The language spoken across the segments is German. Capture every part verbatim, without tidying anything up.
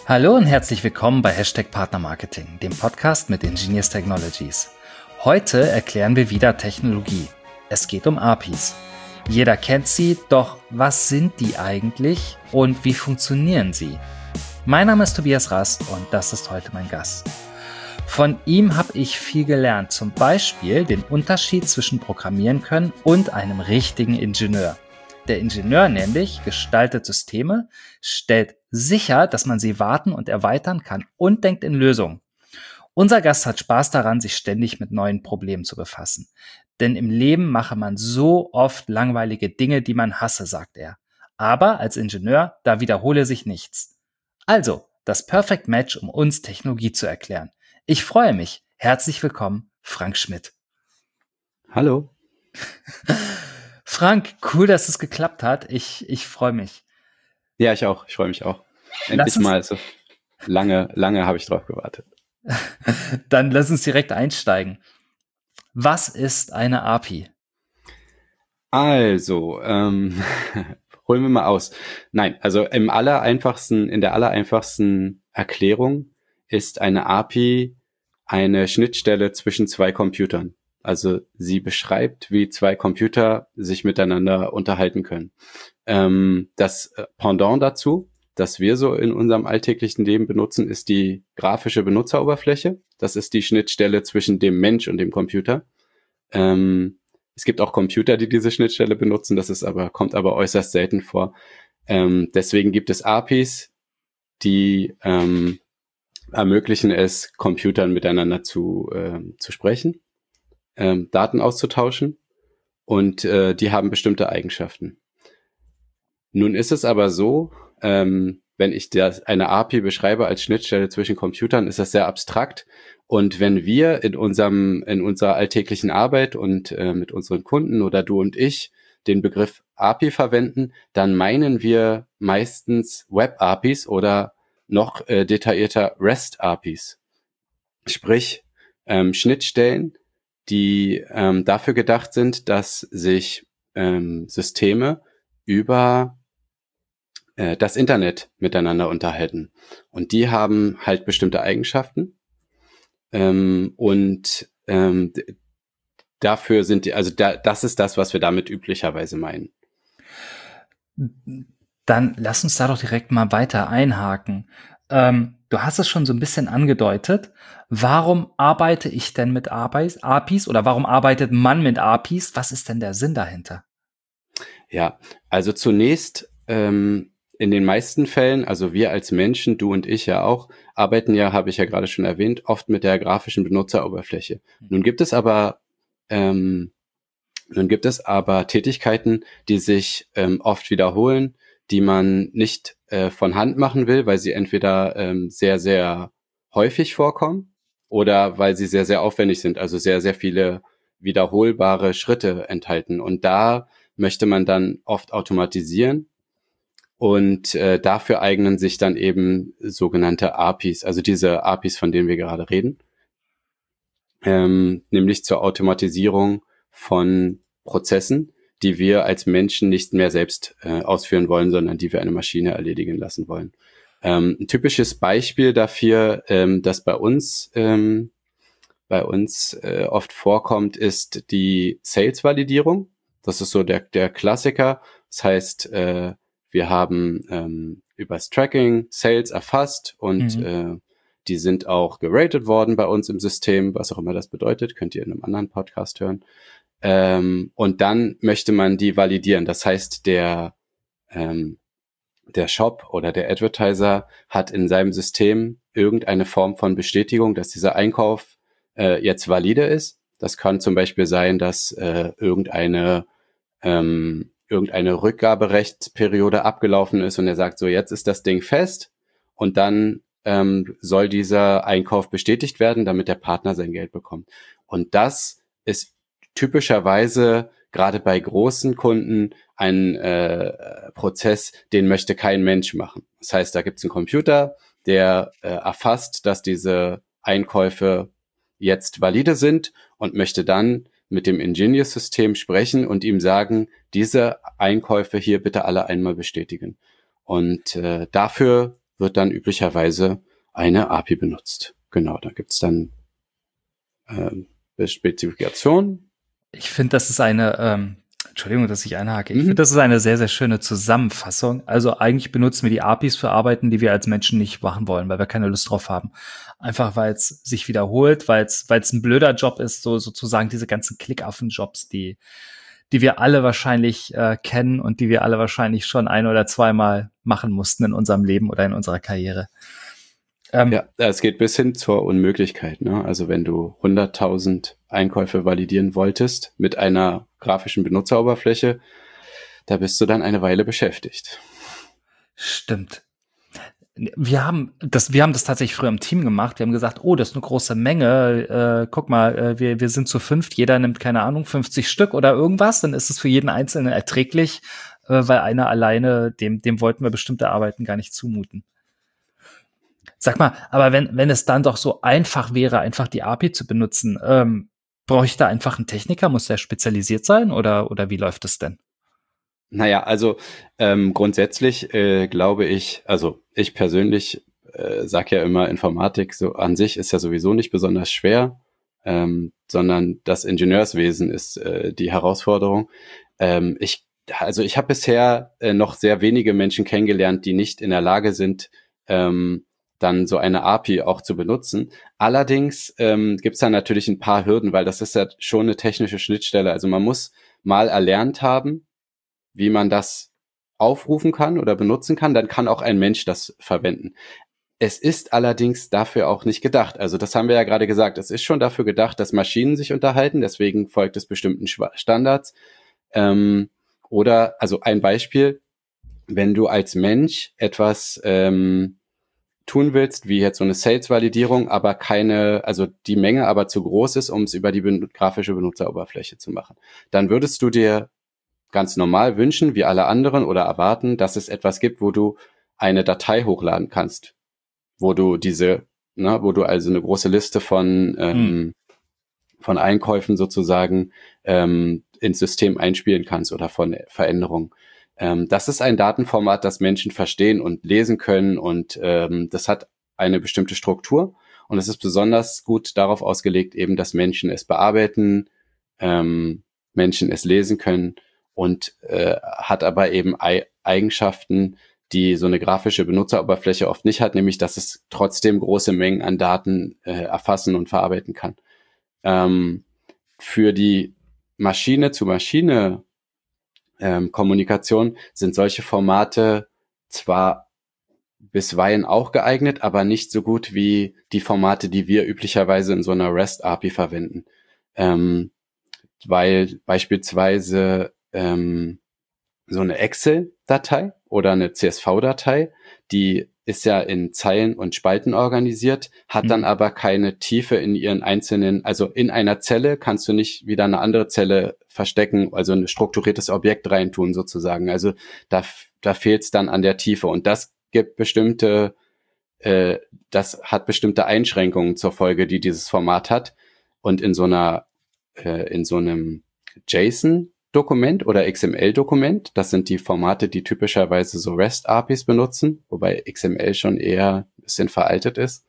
Hallo und herzlich willkommen bei Hashtag Partnermarketing, dem Podcast mit Ingenious Technologies. Heute erklären wir wieder Technologie. Es geht um A P Is. Jeder kennt sie, doch was sind die eigentlich und wie funktionieren sie? Mein Name ist Tobias Rast und das ist heute mein Gast. Von ihm habe ich viel gelernt, zum Beispiel den Unterschied zwischen Programmieren können und einem richtigen Ingenieur. Der Ingenieur nämlich gestaltet Systeme, stellt sicher, dass man sie warten und erweitern kann und denkt in Lösungen. Unser Gast hat Spaß daran, sich ständig mit neuen Problemen zu befassen. Denn im Leben mache man so oft langweilige Dinge, die man hasse, sagt er. Aber als Ingenieur, da wiederhole sich nichts. Also, das Perfect Match, um uns Technologie zu erklären. Ich freue mich. Herzlich willkommen, Frank Schmidt. Hallo. Frank, cool, dass es geklappt hat. Ich, ich freue mich. Ja, ich auch. Ich freue mich auch. Endlich mal. So lange, lange habe ich drauf gewartet. Dann lass uns direkt einsteigen. Was ist eine A P I? Also, ähm, holen wir mal aus. Nein, also im allereinfachsten, in der allereinfachsten Erklärung ist eine A P I eine Schnittstelle zwischen zwei Computern. Also sie beschreibt, wie zwei Computer sich miteinander unterhalten können. Ähm, das Pendant dazu, das wir so in unserem alltäglichen Leben benutzen, ist die grafische Benutzeroberfläche. Das ist die Schnittstelle zwischen dem Mensch und dem Computer. Ähm, es gibt auch Computer, die diese Schnittstelle benutzen, das ist aber, kommt aber äußerst selten vor. Ähm, deswegen gibt es A P Is, die ähm, ermöglichen es, Computern miteinander zu, äh, zu sprechen, ähm, Daten auszutauschen und äh, die haben bestimmte Eigenschaften. Nun ist es aber so, ähm, wenn ich das, eine A P I beschreibe als Schnittstelle zwischen Computern, ist das sehr abstrakt. Und wenn wir in unserem, in unserer alltäglichen Arbeit und äh, mit unseren Kunden oder du und ich den Begriff A P I verwenden, dann meinen wir meistens Web-A P Is oder noch äh, detaillierter REST-A P Is. Sprich, ähm, Schnittstellen, die ähm, dafür gedacht sind, dass sich ähm, Systeme über äh, das Internet miteinander unterhalten. Und die haben halt bestimmte Eigenschaften. Ähm, und ähm, d- dafür sind die, also da, das ist das, was wir damit üblicherweise meinen. Dann lass uns da doch direkt mal weiter einhaken. Ähm, du hast es schon so ein bisschen angedeutet. Warum arbeite ich denn mit A P Is, A P Is oder warum arbeitet man mit A P Is? Was ist denn der Sinn dahinter? Ja, also zunächst ähm, in den meisten Fällen, also wir als Menschen, du und ich ja auch, arbeiten ja, habe ich ja gerade schon erwähnt, oft mit der grafischen Benutzeroberfläche. Nun gibt es aber ähm, nun gibt es aber Tätigkeiten, die sich ähm, oft wiederholen, die man nicht äh, von Hand machen will, weil sie entweder ähm, sehr, sehr häufig vorkommen oder weil sie sehr, sehr aufwendig sind, also sehr, sehr viele wiederholbare Schritte enthalten. Und da möchte man dann oft automatisieren und äh, dafür eignen sich dann eben sogenannte A P Is, also diese A P Is, von denen wir gerade reden, ähm, nämlich zur Automatisierung von Prozessen, die wir als Menschen nicht mehr selbst äh, ausführen wollen, sondern die wir eine Maschine erledigen lassen wollen. Ähm, ein typisches Beispiel dafür, ähm, das bei uns ähm, bei uns äh, oft vorkommt, ist die Sales-Validierung. Das ist so der, der Klassiker. Das heißt, äh, wir haben ähm, übers Tracking Sales erfasst und Mhm. äh, die sind auch geratet worden bei uns im System, was auch immer das bedeutet, könnt ihr in einem anderen Podcast hören. Ähm, und dann möchte man die validieren. Das heißt, der ähm, der Shop oder der Advertiser hat in seinem System irgendeine Form von Bestätigung, dass dieser Einkauf äh, jetzt valide ist. Das kann zum Beispiel sein, dass äh, irgendeine ähm, irgendeine Rückgaberechtsperiode abgelaufen ist und er sagt so, jetzt ist das Ding fest und dann ähm, soll dieser Einkauf bestätigt werden, damit der Partner sein Geld bekommt. Und das ist typischerweise gerade bei großen Kunden ein äh, Prozess, den möchte kein Mensch machen. Das heißt, da gibt es einen Computer, der äh, erfasst, dass diese Einkäufe jetzt valide sind und möchte dann mit dem Ingenious-System sprechen und ihm sagen, diese Einkäufe hier bitte alle einmal bestätigen. Und äh, dafür wird dann üblicherweise eine A P I benutzt. Genau, da gibt's dann ähm, Spezifikationen. Ich finde, das ist eine, ähm, Entschuldigung, dass ich einhake. Ich Mhm. finde, das ist eine sehr, sehr schöne Zusammenfassung. Also eigentlich benutzen wir die A P Is für Arbeiten, die wir als Menschen nicht machen wollen, weil wir keine Lust drauf haben. Einfach, weil es sich wiederholt, weil es, weil es ein blöder Job ist, so sozusagen diese ganzen Klickaffen-Jobs, die, die wir alle wahrscheinlich äh, kennen und die wir alle wahrscheinlich schon ein oder zweimal machen mussten in unserem Leben oder in unserer Karriere. Ähm, ja, es geht bis hin zur Unmöglichkeit. Ne? Also wenn du hunderttausend Einkäufe validieren wolltest mit einer grafischen Benutzeroberfläche, da bist du dann eine Weile beschäftigt. Stimmt. Wir haben das, wir haben das tatsächlich früher im Team gemacht. Wir haben gesagt, oh, das ist eine große Menge. Äh, guck mal, äh, wir, wir sind zu fünft. Jeder nimmt, keine Ahnung, fünfzig Stück oder irgendwas. Dann ist es für jeden Einzelnen erträglich, äh, weil einer alleine, dem, dem wollten wir bestimmte Arbeiten gar nicht zumuten. Sag mal, aber wenn, wenn es dann doch so einfach wäre, einfach die A P I zu benutzen, ähm, brauche ich da einfach einen Techniker? Muss der spezialisiert sein oder, oder wie läuft es denn? Naja, also ähm, grundsätzlich äh, glaube ich, also ich persönlich äh, sage ja immer, Informatik so an sich ist ja sowieso nicht besonders schwer, ähm, sondern das Ingenieurswesen ist äh, die Herausforderung. Ähm, ich, also ich habe bisher äh, noch sehr wenige Menschen kennengelernt, die nicht in der Lage sind, ähm, dann so eine A P I auch zu benutzen. Allerdings ähm, gibt es da natürlich ein paar Hürden, weil das ist ja schon eine technische Schnittstelle. Also man muss mal erlernt haben, wie man das aufrufen kann oder benutzen kann, dann kann auch ein Mensch das verwenden. Es ist allerdings dafür auch nicht gedacht. Also das haben wir ja gerade gesagt. Es ist schon dafür gedacht, dass Maschinen sich unterhalten. Deswegen folgt es bestimmten Standards. Ähm, oder, also ein Beispiel, wenn du als Mensch etwas ähm, tun willst, wie jetzt so eine Sales-Validierung, aber keine, also die Menge aber zu groß ist, um es über die ben- grafische Benutzeroberfläche zu machen, dann würdest du dir ganz normal wünschen, wie alle anderen, oder erwarten, dass es etwas gibt, wo du eine Datei hochladen kannst, wo du diese, ne, wo du also eine große Liste von ähm, hm. von Einkäufen sozusagen ähm, ins System einspielen kannst oder von Veränderungen. Ähm, das ist ein Datenformat, das Menschen verstehen und lesen können, und ähm, das hat eine bestimmte Struktur, und es ist besonders gut darauf ausgelegt, eben, dass Menschen es bearbeiten, ähm, Menschen es lesen können, und äh, hat aber eben Ei- Eigenschaften, die so eine grafische Benutzeroberfläche oft nicht hat, nämlich, dass es trotzdem große Mengen an Daten äh, erfassen und verarbeiten kann. Ähm, für die Maschine-zu-Maschine ähm, Kommunikation sind solche Formate zwar bisweilen auch geeignet, aber nicht so gut wie die Formate, die wir üblicherweise in so einer REST-A P I verwenden. Ähm, weil beispielsweise ähm, so eine Excel-Datei oder eine C S V-Datei, die ist ja in Zeilen und Spalten organisiert, hat dann aber keine Tiefe in ihren einzelnen, also in einer Zelle kannst du nicht wieder eine andere Zelle verstecken, also ein strukturiertes Objekt reintun sozusagen. Also da, da fehlt es dann an der Tiefe, und das gibt bestimmte, äh, das hat bestimmte Einschränkungen zur Folge, die dieses Format hat. Und in so einer, äh, in so einem JSON Dokument oder X M L-Dokument. Das sind die Formate, die typischerweise so REST-A P Is benutzen, wobei X M L schon eher ein bisschen veraltet ist.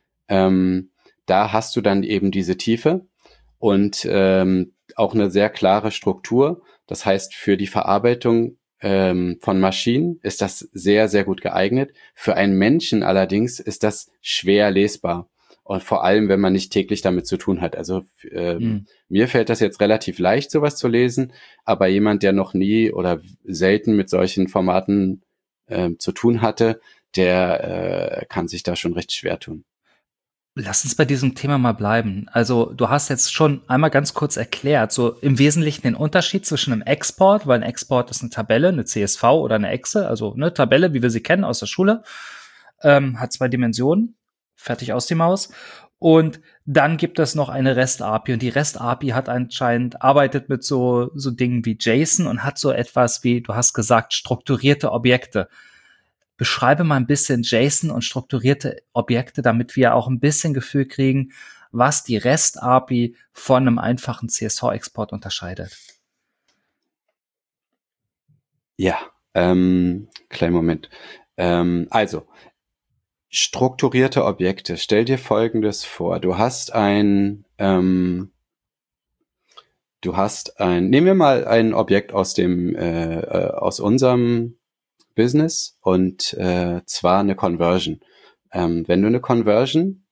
Ähm, da hast du dann eben diese Tiefe und ähm, auch eine sehr klare Struktur. Das heißt, für die Verarbeitung ähm, von Maschinen ist das sehr, sehr gut geeignet. Für einen Menschen allerdings ist das schwer lesbar. Und vor allem, wenn man nicht täglich damit zu tun hat. Also ähm, mhm. mir fällt das jetzt relativ leicht, sowas zu lesen, aber jemand, der noch nie oder selten mit solchen Formaten äh, zu tun hatte, der äh, kann sich da schon recht schwer tun. Lass uns bei diesem Thema mal bleiben. Also du hast jetzt schon einmal ganz kurz erklärt, so im Wesentlichen den Unterschied zwischen einem Export, weil ein Export ist eine Tabelle, eine C S V oder eine Excel, also eine Tabelle, wie wir sie kennen aus der Schule, ähm, hat zwei Dimensionen, fertig aus die Maus. Und dann gibt es noch eine REST-A P I, und die REST-A P I hat anscheinend, arbeitet mit so, so Dingen wie JSON und hat so etwas wie, du hast gesagt, strukturierte Objekte. Beschreibe mal ein bisschen JSON und strukturierte Objekte, damit wir auch ein bisschen Gefühl kriegen, was die REST-A P I von einem einfachen C S V-Export unterscheidet. Ja, ähm, kleinen Moment. Ähm, also, strukturierte Objekte. Stell dir Folgendes vor. Du hast ein, ähm, du hast ein, nehmen wir mal ein Objekt aus dem, äh, äh, aus unserem Business und äh, zwar eine Conversion. Ähm, wenn du eine Conversion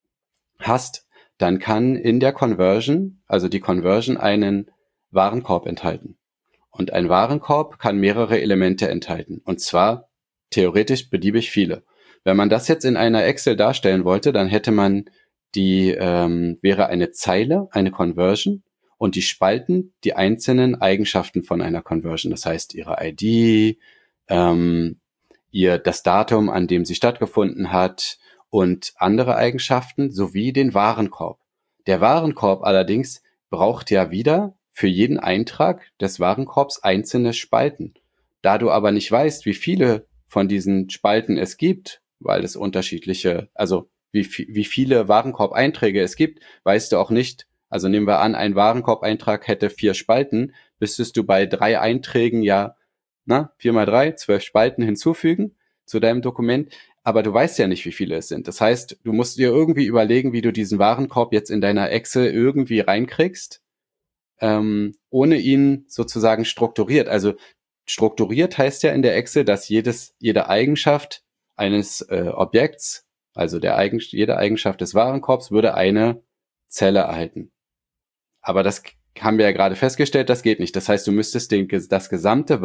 hast, dann kann in der Conversion, also die Conversion, einen Warenkorb enthalten. Und ein Warenkorb kann mehrere Elemente enthalten. Und zwar theoretisch beliebig viele. Wenn man das jetzt in einer Excel darstellen wollte, dann hätte man die, ähm, wäre eine Zeile, eine Conversion und die Spalten die einzelnen Eigenschaften von einer Conversion. Das heißt, ihre I D, ähm, ihr das Datum, an dem sie stattgefunden hat und andere Eigenschaften sowie den Warenkorb. Der Warenkorb allerdings braucht ja wieder für jeden Eintrag des Warenkorbs einzelne Spalten. Da du aber nicht weißt, wie viele von diesen Spalten es gibt, weil es unterschiedliche, also wie, wie viele Warenkorbeinträge es gibt, weißt du auch nicht, also nehmen wir an, ein Warenkorbeintrag hätte vier Spalten, müsstest du bei drei Einträgen ja, na, vier mal drei, zwölf Spalten hinzufügen zu deinem Dokument, aber du weißt ja nicht, wie viele es sind. Das heißt, du musst dir irgendwie überlegen, wie du diesen Warenkorb jetzt in deiner Excel irgendwie reinkriegst, ähm, ohne ihn sozusagen strukturiert. Also strukturiert heißt ja in der Excel, dass jedes, jede Eigenschaft eines äh, Objekts, also der Eigen, jede Eigenschaft des Warenkorbs, würde eine Zelle erhalten. Aber das haben wir ja gerade festgestellt, das geht nicht. Das heißt, du müsstest den, das gesamte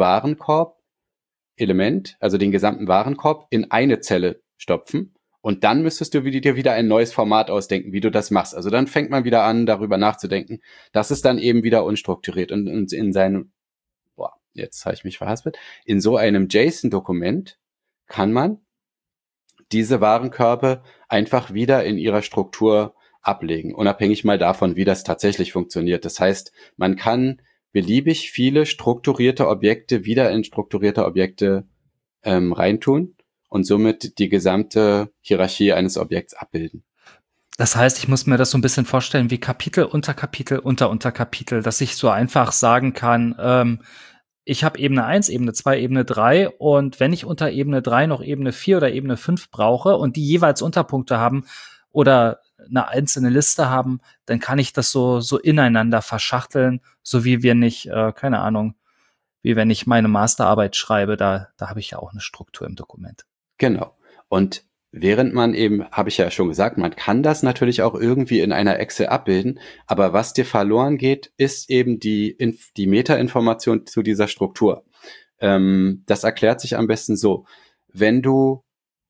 Warenkorb-Element, also den gesamten Warenkorb, in eine Zelle stopfen. Und dann müsstest du dir wieder ein neues Format ausdenken, wie du das machst. Also dann fängt man wieder an, darüber nachzudenken. Das ist dann eben wieder unstrukturiert. Und, und in seinem, boah, jetzt habe ich mich verhaspelt, in so einem JSON-Dokument kann man diese Warenkörbe einfach wieder in ihrer Struktur ablegen, unabhängig mal davon, wie das tatsächlich funktioniert. Das heißt, man kann beliebig viele strukturierte Objekte wieder in strukturierte Objekte ähm, reintun und somit die gesamte Hierarchie eines Objekts abbilden. Das heißt, ich muss mir das so ein bisschen vorstellen wie Kapitel, Unterkapitel, Unterunterkapitel, dass ich so einfach sagen kann, ähm, ich habe Ebene eins, Ebene zwei, Ebene drei und wenn ich unter Ebene drei noch Ebene vier oder Ebene fünf brauche und die jeweils Unterpunkte haben oder eine einzelne Liste haben, dann kann ich das so so ineinander verschachteln, so wie wir nicht, äh, keine Ahnung, wie wenn ich meine Masterarbeit schreibe, da da habe ich ja auch eine Struktur im Dokument. Genau. Und während man eben, habe ich ja schon gesagt, man kann das natürlich auch irgendwie in einer Excel abbilden, aber was dir verloren geht, ist eben die, die Metainformation zu dieser Struktur. Ähm, das erklärt sich am besten so. Wenn du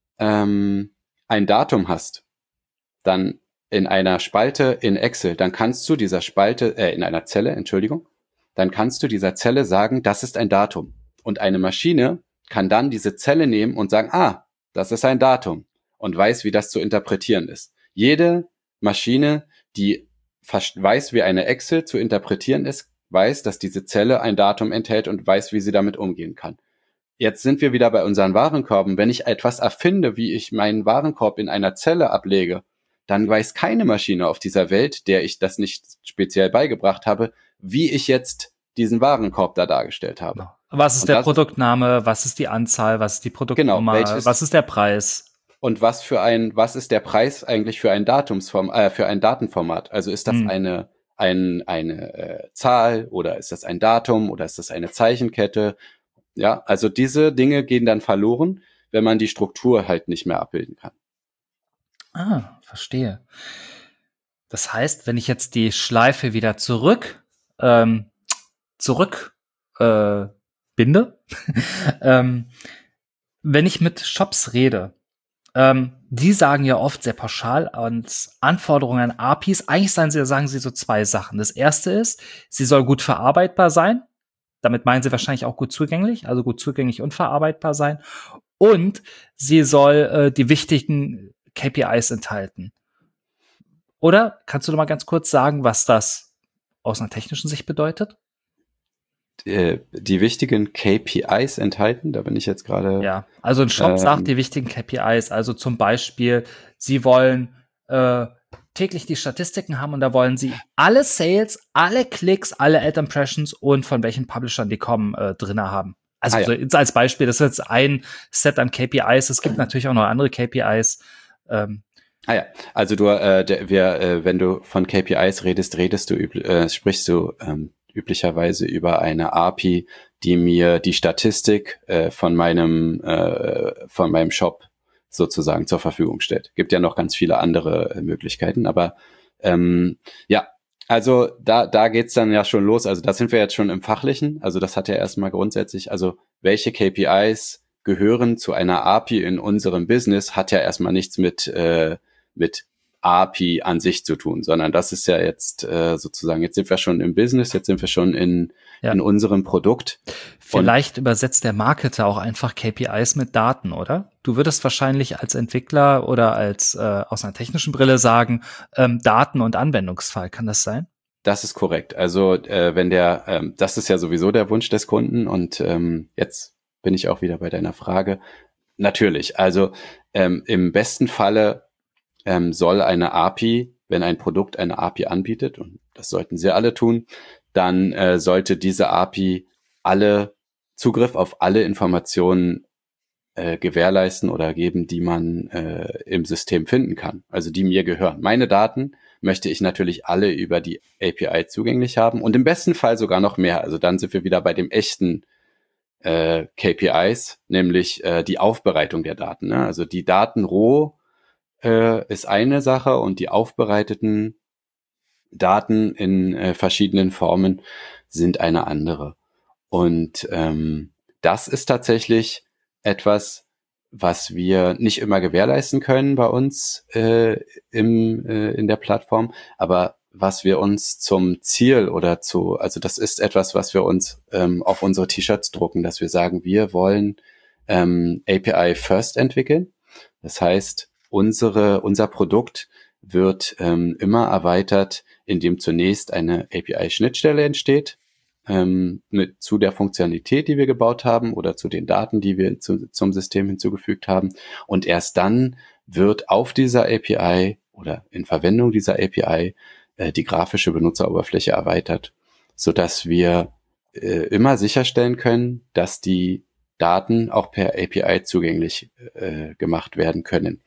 ähm, ein Datum hast, dann in einer Spalte in Excel, dann kannst du dieser Spalte, äh, in einer Zelle, Entschuldigung, dann kannst du dieser Zelle sagen, das ist ein Datum. Und eine Maschine kann dann diese Zelle nehmen und sagen, ah, das ist ein Datum und weiß, wie das zu interpretieren ist. Jede Maschine, die weiß, wie eine Excel zu interpretieren ist, weiß, dass diese Zelle ein Datum enthält und weiß, wie sie damit umgehen kann. Jetzt sind wir wieder bei unseren Warenkörben. Wenn ich etwas erfinde, wie ich meinen Warenkorb in einer Zelle ablege, dann weiß keine Maschine auf dieser Welt, der ich das nicht speziell beigebracht habe, wie ich jetzt diesen Warenkorb da dargestellt habe. Was ist und der Produktname? Was ist die Anzahl? Was ist die Produktnummer? Genau, welches, was ist der Preis? Und was für ein, was ist der Preis eigentlich für ein Datumsform, äh, für ein Datenformat? Also ist das hm. eine ein, eine äh, Zahl oder ist das ein Datum oder ist das eine Zeichenkette? Ja, also diese Dinge gehen dann verloren, wenn man die Struktur halt nicht mehr abbilden kann. Ah, verstehe. Das heißt, wenn ich jetzt die Schleife wieder zurück ähm, zurück äh, binde, ähm, wenn ich mit Shops rede, ähm, die sagen ja oft sehr pauschal ans Anforderungen an A P Is. Eigentlich sagen sie, sagen sie so zwei Sachen. Das erste ist, sie soll gut verarbeitbar sein. Damit meinen sie wahrscheinlich auch gut zugänglich, also gut zugänglich und verarbeitbar sein. Und sie soll äh, die wichtigen K P Is enthalten. Oder kannst du noch mal ganz kurz sagen, was das aus einer technischen Sicht bedeutet? Die, die wichtigen K P Is enthalten, da bin ich jetzt gerade. Ja, also ein Shop ähm, sagt die wichtigen K P Is, also zum Beispiel, sie wollen äh, täglich die Statistiken haben und da wollen sie alle Sales, alle Klicks, alle Ad Impressions und von welchen Publishern die kommen äh, drinne haben. Also Ah, ja. so jetzt als Beispiel, das ist jetzt ein Set an K P Is. Es gibt natürlich auch noch andere K P Is. Ähm, Ah ja, also du, äh, der, wir, äh, wenn du von K P Is redest, redest du, üb- äh, sprichst du ähm, üblicherweise über eine A P I, die mir die Statistik äh, von meinem äh, von meinem Shop sozusagen zur Verfügung stellt. Gibt ja noch ganz viele andere äh, Möglichkeiten, aber ähm, ja, also da da geht's dann ja schon los. Also da sind wir jetzt schon im Fachlichen. Also das hat ja erstmal grundsätzlich, also welche K P Is gehören zu einer A P I in unserem Business, hat ja erstmal nichts mit äh, mit A P I an sich zu tun, sondern das ist ja jetzt äh, sozusagen, jetzt sind wir schon im Business, jetzt sind wir schon in, ja. in unserem Produkt. Vielleicht und übersetzt der Marketer auch einfach K P Is mit Daten, oder? Du würdest wahrscheinlich als Entwickler oder als äh, aus einer technischen Brille sagen, ähm, Daten und Anwendungsfall, kann das sein? Das ist korrekt. Also äh, wenn der, ähm, das ist ja sowieso der Wunsch des Kunden und ähm, jetzt bin ich auch wieder bei deiner Frage. Natürlich, also ähm, im besten Falle ähm, soll eine A P I, wenn ein Produkt eine A P I anbietet, und das sollten sie alle tun, dann äh, sollte diese A P I alle Zugriff auf alle Informationen äh, gewährleisten oder geben, die man äh, im System finden kann, also die mir gehören. Meine Daten möchte ich natürlich alle über die A P I zugänglich haben und im besten Fall sogar noch mehr. Also dann sind wir wieder bei dem echten äh, K P Is, nämlich äh, die Aufbereitung der Daten. Ne? Also die Daten roh äh, ist eine Sache und die aufbereiteten Daten in äh, verschiedenen Formen sind eine andere. Und ähm, das ist tatsächlich etwas, was wir nicht immer gewährleisten können bei uns äh, im, äh, in der Plattform, aber was wir uns zum Ziel oder zu, also das ist etwas, was wir uns ähm, auf unsere T-Shirts drucken, dass wir sagen, wir wollen ähm, A P I First entwickeln. Das heißt, unsere, unser Produkt wird ähm, immer erweitert, indem zunächst eine A P I-Schnittstelle entsteht, ähm, mit, zu der Funktionalität, die wir gebaut haben oder zu den Daten, die wir zu, zum System hinzugefügt haben. Und erst dann wird auf dieser A P I oder in Verwendung dieser A P I äh, die grafische Benutzeroberfläche erweitert, sodass wir äh, immer sicherstellen können, dass die Daten auch per A P I zugänglich äh, gemacht werden können.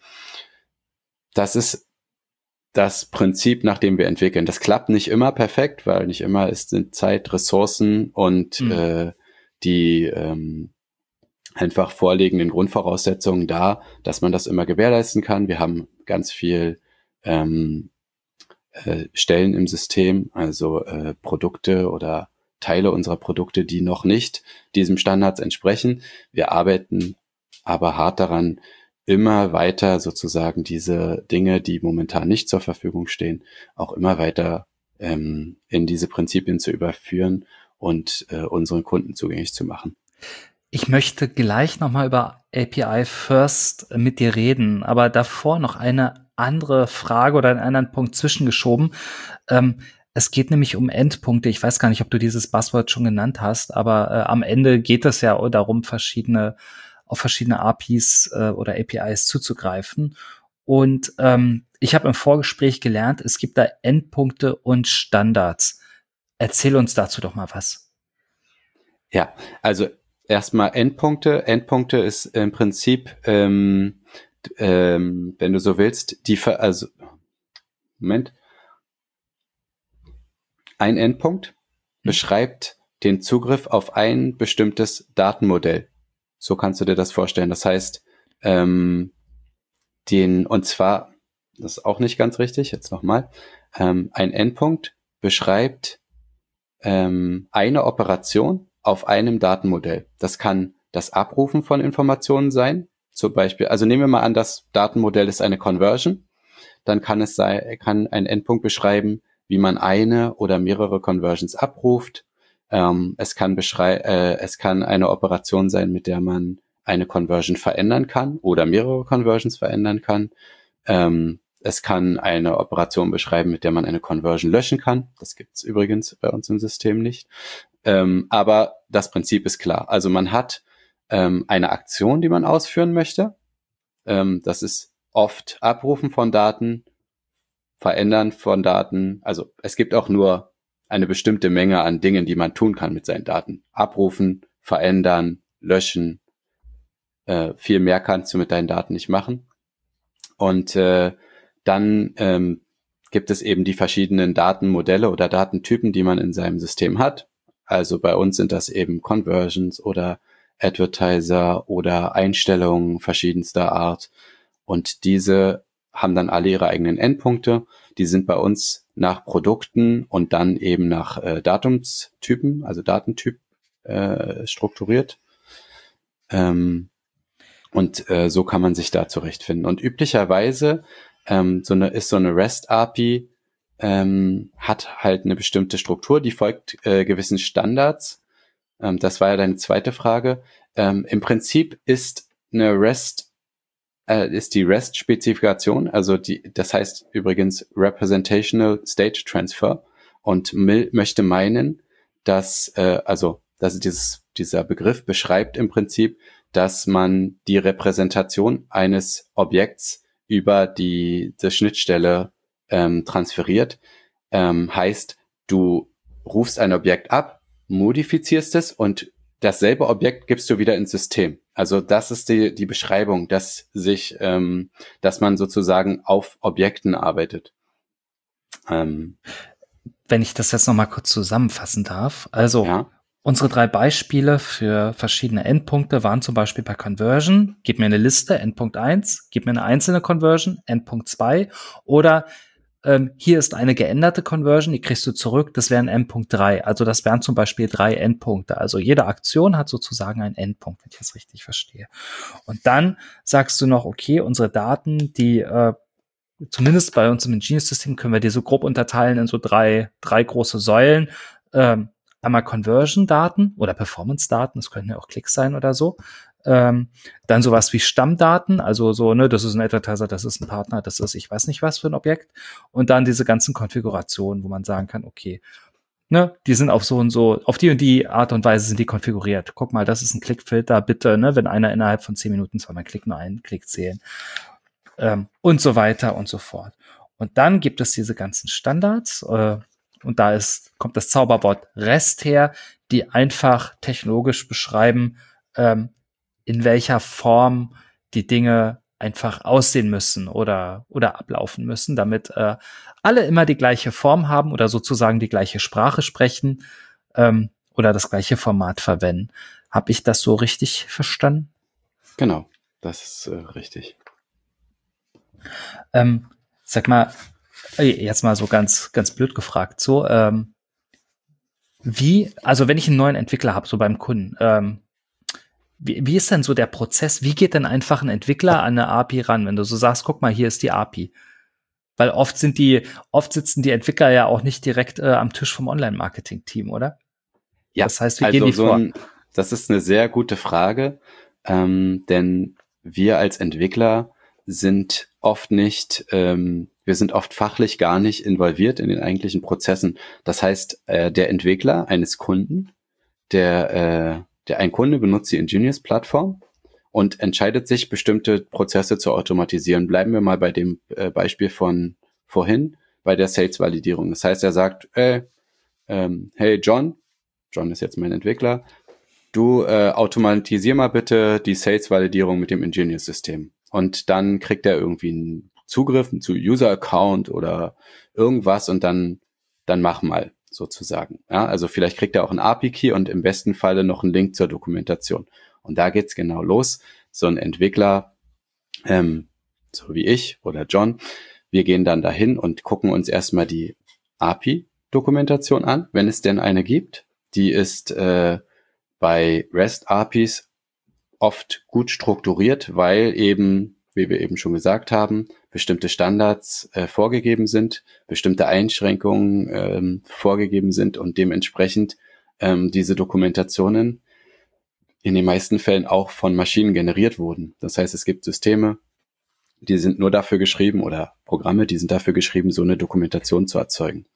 Das ist das Prinzip, nach dem wir entwickeln. Das klappt nicht immer perfekt, weil nicht immer ist sind Zeit, Ressourcen und mhm. äh, die ähm, einfach vorliegenden Grundvoraussetzungen da, dass man das immer gewährleisten kann. Wir haben ganz viel ähm, äh, Stellen im System, also äh, Produkte oder Teile unserer Produkte, die noch nicht diesem Standards entsprechen. Wir arbeiten aber hart daran, immer weiter sozusagen diese Dinge, die momentan nicht zur Verfügung stehen, auch immer weiter ähm, in diese Prinzipien zu überführen und äh, unseren Kunden zugänglich zu machen. Ich möchte gleich nochmal über A P I First mit dir reden, aber davor noch eine andere Frage oder einen anderen Punkt zwischengeschoben. Ähm, es geht nämlich um Endpunkte. Ich weiß gar nicht, ob du dieses Buzzword schon genannt hast, aber äh, am Ende geht es ja darum, verschiedene auf verschiedene A P Is äh, oder A P Is zuzugreifen. Und ähm, ich habe im Vorgespräch gelernt, es gibt da Endpunkte und Standards. Erzähl uns dazu doch mal was. Ja, also erstmal Endpunkte. Endpunkte ist im Prinzip, ähm, ähm, wenn du so willst, die Ver- also Moment. Ein Endpunkt hm. beschreibt den Zugriff auf ein bestimmtes Datenmodell. So kannst du dir das vorstellen. Das heißt, ähm, den, und zwar, das ist auch nicht ganz richtig, jetzt nochmal, ähm, ein Endpunkt beschreibt ähm, eine Operation auf einem Datenmodell. Das kann das Abrufen von Informationen sein, zum Beispiel, also nehmen wir mal an, das Datenmodell ist eine Conversion, dann kann es sein, kann ein Endpunkt beschreiben, wie man eine oder mehrere Conversions abruft. Ähm, es kann beschrei- äh, es kann eine Operation sein, mit der man eine Conversion verändern kann oder mehrere Conversions verändern kann. Ähm, es kann eine Operation beschreiben, mit der man eine Conversion löschen kann. Das gibt's übrigens bei uns im System nicht. Ähm, aber das Prinzip ist klar. Also man hat ähm, eine Aktion, die man ausführen möchte. Ähm, das ist oft Abrufen von Daten, Verändern von Daten. Also es gibt auch nur eine bestimmte Menge an Dingen, die man tun kann mit seinen Daten. Abrufen, verändern, löschen. Äh, viel mehr kannst du mit deinen Daten nicht machen. Und äh, dann ähm, gibt es eben die verschiedenen Datenmodelle oder Datentypen, die man in seinem System hat. Also bei uns sind das eben Conversions oder Advertiser oder Einstellungen verschiedenster Art. Und diese haben dann alle ihre eigenen Endpunkte. Die sind bei uns nach Produkten und dann eben nach äh, Datumstypen, also Datentyp äh, strukturiert. Ähm, Und äh, so kann man sich da zurechtfinden. Und üblicherweise ähm, so eine, ist so eine REST-A P I, ähm, hat halt eine bestimmte Struktur, die folgt äh, gewissen Standards. Ähm, das war ja deine zweite Frage. Ähm, Im Prinzip ist eine REST, äh, ist die REST-Spezifikation, also die, das heißt übrigens Representational State Transfer, und Mill möchte meinen, dass, äh, also, dass dieses, dieser Begriff beschreibt im Prinzip, dass man die Repräsentation eines Objekts über die, die Schnittstelle ähm, transferiert. Ähm, heißt, du rufst ein Objekt ab, modifizierst es und dasselbe Objekt gibst du wieder ins System. Also das ist die, die Beschreibung, dass sich, ähm, dass man sozusagen auf Objekten arbeitet. Ähm, Wenn ich das jetzt nochmal kurz zusammenfassen darf. Also ja. Unsere drei Beispiele für verschiedene Endpunkte waren zum Beispiel bei Conversion, gib mir eine Liste, Endpunkt eins, gib mir eine einzelne Conversion, Endpunkt zwei, oder ähm, hier ist eine geänderte Conversion, die kriegst du zurück, das wären Endpunkt drei. Also das wären zum Beispiel drei Endpunkte. Also jede Aktion hat sozusagen einen Endpunkt, wenn ich das richtig verstehe. Und dann sagst du noch, okay, unsere Daten, die äh, zumindest bei uns im Ingenious-System können wir die so grob unterteilen in so drei, drei große Säulen. Ähm, einmal Conversion-Daten oder Performance-Daten, das könnten ja auch Klicks sein oder so. Ähm, dann sowas wie Stammdaten, also so, ne, das ist ein Advertiser, das ist ein Partner, das ist ich weiß nicht was für ein Objekt. Und dann diese ganzen Konfigurationen, wo man sagen kann, okay, ne, die sind auf so und so, auf die und die Art und Weise sind die konfiguriert. Guck mal, das ist ein Klickfilter, bitte, ne, wenn einer innerhalb von zehn Minuten zweimal klickt, nur einen Klick zählen. Ähm, und so weiter und so fort. Und dann gibt es diese ganzen Standards, äh, und da ist, kommt das Zauberwort REST her, die einfach technologisch beschreiben, ähm, in welcher Form die Dinge einfach aussehen müssen oder, oder ablaufen müssen, damit äh, alle immer die gleiche Form haben oder sozusagen die gleiche Sprache sprechen ähm, oder das gleiche Format verwenden. Habe ich das so richtig verstanden? Genau, das ist äh, richtig. Ähm, sag mal, jetzt mal so ganz, ganz blöd gefragt, so, ähm, wie, also wenn ich einen neuen Entwickler habe, so beim Kunden, ähm, wie, wie ist denn so der Prozess? Wie geht denn einfach ein Entwickler an eine A P I ran, wenn du so sagst, guck mal, hier ist die A P I? Weil oft sind die, oft sitzen die Entwickler ja auch nicht direkt äh, am Tisch vom Online-Marketing-Team, oder? Ja, Das heißt, wie also gehen die so vor? ein, das ist eine sehr gute Frage, ähm, denn wir als Entwickler sind oft nicht, ähm, wir sind oft fachlich gar nicht involviert in den eigentlichen Prozessen. Das heißt, äh, der Entwickler eines Kunden, der, äh, der ein Kunde benutzt die Ingenious-Plattform und entscheidet sich, bestimmte Prozesse zu automatisieren. Bleiben wir mal bei dem äh, Beispiel von vorhin, bei der Sales-Validierung. Das heißt, er sagt, äh, ähm, hey John, John ist jetzt mein Entwickler, du äh, automatisier mal bitte die Sales-Validierung mit dem Ingenious-System. Und dann kriegt er irgendwie einen Zugriff zu User-Account oder irgendwas und dann, dann mach mal sozusagen. Ja, also vielleicht kriegt er auch einen A P I-Key und im besten Falle noch einen Link zur Dokumentation. Und da geht's genau los. So ein Entwickler, ähm, so wie ich oder John, wir gehen dann dahin und gucken uns erstmal die A P I-Dokumentation an, wenn es denn eine gibt. Die ist äh, bei REST-A P Is oft gut strukturiert, weil eben, wie wir eben schon gesagt haben, bestimmte Standards äh, vorgegeben sind, bestimmte Einschränkungen ähm, vorgegeben sind und dementsprechend ähm, diese Dokumentationen in den meisten Fällen auch von Maschinen generiert wurden. Das heißt, es gibt Systeme, die sind nur dafür geschrieben oder Programme, die sind dafür geschrieben, so eine Dokumentation zu erzeugen.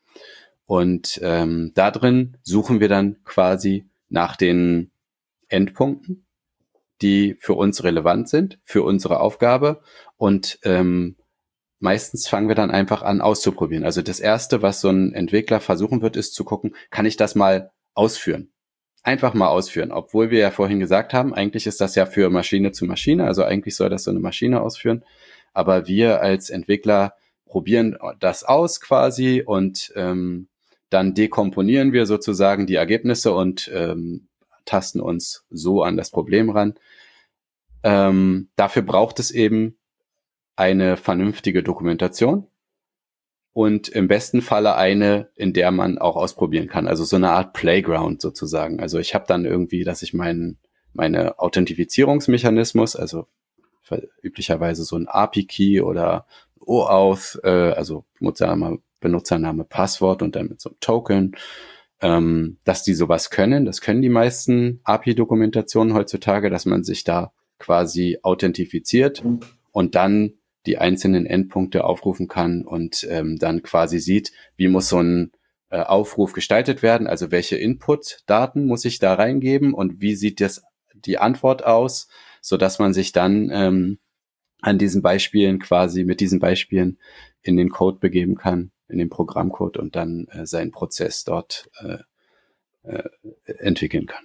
Und ähm, da drin suchen wir dann quasi nach den Endpunkten, die für uns relevant sind, für unsere Aufgabe. Und ähm, meistens fangen wir dann einfach an auszuprobieren. Also das Erste, was so ein Entwickler versuchen wird, ist zu gucken, kann ich das mal ausführen? einfach mal ausführen. Obwohl wir ja vorhin gesagt haben, eigentlich ist das ja für Maschine zu Maschine, also eigentlich soll das so eine Maschine ausführen. Aber wir als Entwickler probieren das aus quasi und ähm, dann dekomponieren wir sozusagen die Ergebnisse und ähm, tasten uns so an das Problem ran. Ähm, dafür braucht es eben eine vernünftige Dokumentation und im besten Falle eine, in der man auch ausprobieren kann. Also so eine Art Playground sozusagen. Also ich habe dann irgendwie, dass ich meinen meine Authentifizierungsmechanismus, also üblicherweise so ein A P I-Key oder OAuth, äh, also Benutzername, Benutzername, Passwort und dann mit so einem Token, ähm, dass die sowas können. Das können die meisten A P I-Dokumentationen heutzutage, dass man sich da quasi authentifiziert und dann die einzelnen Endpunkte aufrufen kann und ähm, dann quasi sieht, wie muss so ein äh, Aufruf gestaltet werden, also welche Input-Daten muss ich da reingeben und wie sieht das die Antwort aus, so dass man sich dann ähm, an diesen Beispielen quasi mit diesen Beispielen in den Code begeben kann, in den Programmcode und dann äh, seinen Prozess dort äh, äh, entwickeln kann.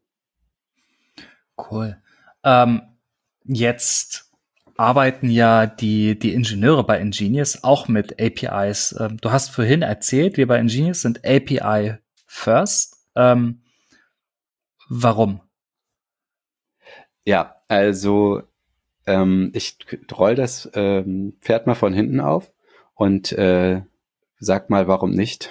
Cool. Ähm, jetzt arbeiten ja die, die Ingenieure bei Ingenious auch mit A P Is. Ähm, du hast vorhin erzählt, wir bei Ingenious sind A P I first. Ähm, warum? Ja, also ähm, ich roll das ähm, Pferd mal von hinten auf und äh, sag mal, warum nicht.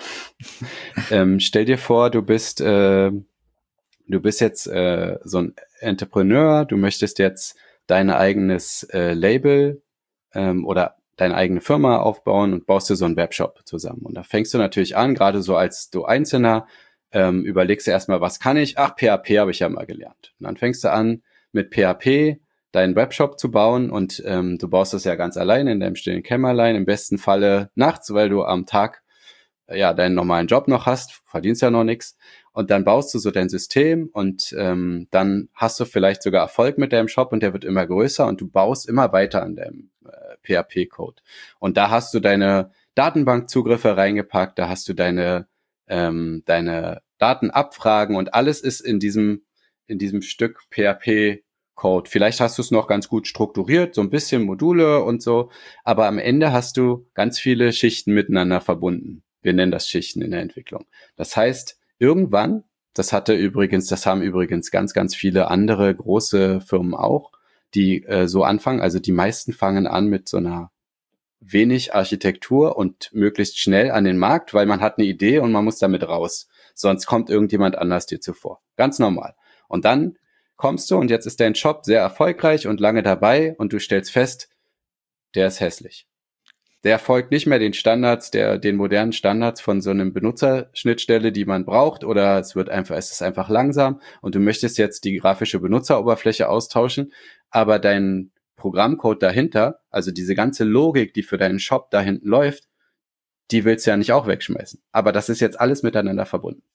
ähm, stell dir vor, du bist äh, du bist jetzt äh, so ein Entrepreneur, du möchtest jetzt dein eigenes äh, Label ähm, oder deine eigene Firma aufbauen und baust dir so einen Webshop zusammen. Und da fängst du natürlich an, gerade so als du Einzelner, ähm, überlegst du erstmal, was kann ich? Ach, P H P habe ich ja mal gelernt. Und dann fängst du an, mit P H P deinen Webshop zu bauen und ähm, du baust das ja ganz alleine in deinem stillen Kämmerlein, im besten Falle nachts, weil du am Tag äh, ja deinen normalen Job noch hast, verdienst ja noch nichts. Und dann baust du so dein System und ähm, dann hast du vielleicht sogar Erfolg mit deinem Shop und der wird immer größer und du baust immer weiter an deinem äh, P H P-Code. Und da hast du deine Datenbankzugriffe reingepackt, da hast du deine ähm, deine Datenabfragen und alles ist in diesem in diesem Stück P H P-Code. Vielleicht hast du es noch ganz gut strukturiert, so ein bisschen Module und so, aber am Ende hast du ganz viele Schichten miteinander verbunden. Wir nennen das Schichten in der Entwicklung. Das heißt, irgendwann, das hatte übrigens, das haben übrigens ganz, ganz viele andere große Firmen auch, die äh, so anfangen. Also die meisten fangen an mit so einer wenig Architektur und möglichst schnell an den Markt, weil man hat eine Idee und man muss damit raus. Sonst kommt irgendjemand anders dir zuvor. Ganz normal. Und dann kommst du und jetzt ist dein Shop sehr erfolgreich und lange dabei und du stellst fest, der ist hässlich. Der folgt nicht mehr den Standards, der, den modernen Standards von so einem Benutzerschnittstelle, die man braucht, oder es wird einfach, es ist einfach langsam und du möchtest jetzt die grafische Benutzeroberfläche austauschen, aber dein Programmcode dahinter, also diese ganze Logik, die für deinen Shop da hinten läuft, die willst du ja nicht auch wegschmeißen. Aber das ist jetzt alles miteinander verbunden.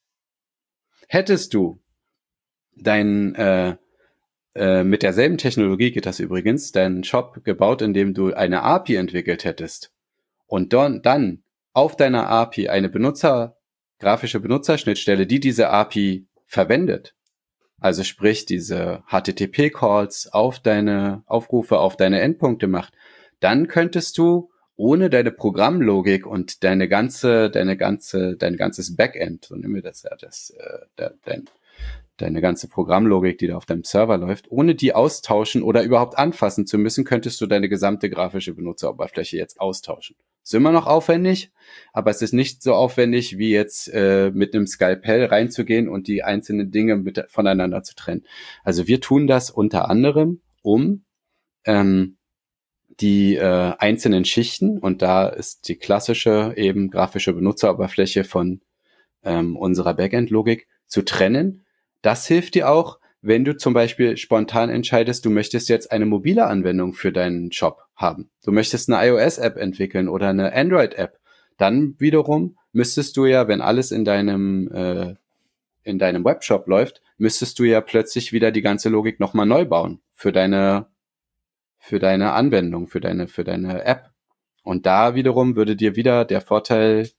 Hättest du dein, äh, äh, mit derselben Technologie geht das übrigens, deinen Shop gebaut, indem du eine A P I entwickelt hättest, und dann, dann auf deiner A P I eine Benutzer, grafische Benutzerschnittstelle, die diese A P I verwendet, also sprich diese H T T P-Calls auf deine Aufrufe, auf deine Endpunkte macht, dann könntest du ohne deine Programmlogik und deine ganze, deine ganze, dein ganzes Backend, so nehmen wir das ja, das, äh, de, dein, deine ganze Programmlogik, die da auf deinem Server läuft, ohne die austauschen oder überhaupt anfassen zu müssen, könntest du deine gesamte grafische Benutzeroberfläche jetzt austauschen. Ist immer noch aufwendig, aber es ist nicht so aufwendig, wie jetzt äh, mit einem Skalpell reinzugehen und die einzelnen Dinge mit, voneinander zu trennen. Also wir tun das unter anderem, um ähm, die äh, einzelnen Schichten, und da ist die klassische eben grafische Benutzeroberfläche von ähm, unserer Backend-Logik zu trennen. Das hilft dir auch, wenn du zum Beispiel spontan entscheidest, du möchtest jetzt eine mobile Anwendung für deinen Shop haben. Du möchtest eine iOS-App entwickeln oder eine Android-App. Dann wiederum müsstest du ja, wenn alles in deinem äh, in deinem Webshop läuft, müsstest du ja plötzlich wieder die ganze Logik nochmal neu bauen für deine für deine Anwendung, für deine für deine App. Und da wiederum würde dir wieder der Vorteil